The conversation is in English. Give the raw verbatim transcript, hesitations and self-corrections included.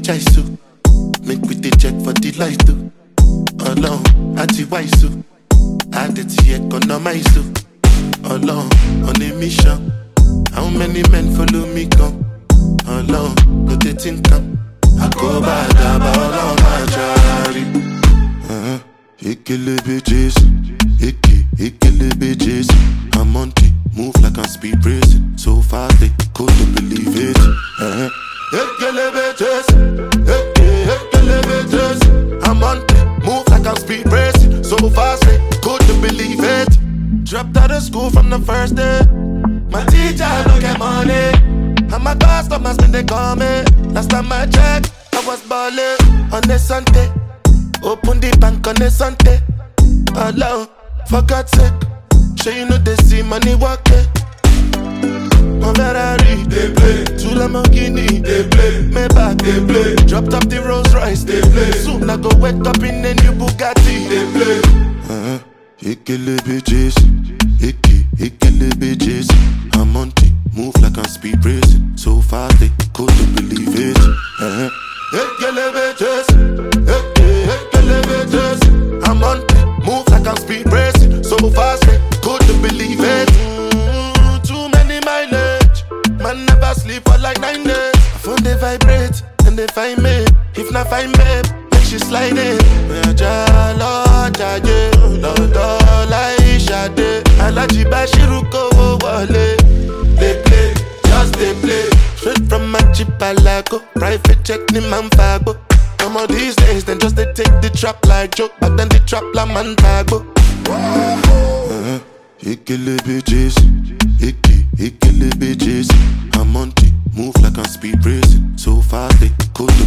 choice to make with the check for the light too. Alone, at the wise too. I did the economize too. Alone, on a mission. How many men follow me come? Alone, go to think come. I go by the ball on my charity. Uh-huh. Ikele bitches, Ike, Ikele bitches. I'm on T, move like I'm speed racing. So fast they couldn't believe it. Uh-huh. Ikele bitches, Ike, Ikele bitches. I'm on T, move like I'm speed racing. So fast they couldn't believe it. Dropped out of school from the first day. My teacher don't get money, and my customers when they call me. Last time I checked, I was balling on a Sunday. Open the bank on a Sunday. Alone, for God's sake. Sure you know they see money walking. My Ferrari, they play. Two Lamborghini, they play. Maybach, they play. Dropped up the Rolls Royce, they play. Soon I go wake up in a new Bugatti, they play. Uh-huh. Ikele bitches, Ike, Ikele bitches. I'm on T, move like I'm speed racing. So fast they couldn't believe it. Uh-huh. Ikele bitches, Ike, Ikele bitches. I'm on T, move like I'm speed racing. So fast they couldn't believe it. Mm, too many mileage, man never sleep for like nine days. I phone they vibrate and they find me. If not find me, make she slide in. Alaji Bashiru ko wale. They play, just they play. Straight from Machipalago, private check ni manfago. Some of these days, then just they take the trap like joke, but then the trap la manfago. Uh-huh. Ikele bitches, Ike, Ikele bitches. I'm on T, move like I'm speed racing. So fast they couldn't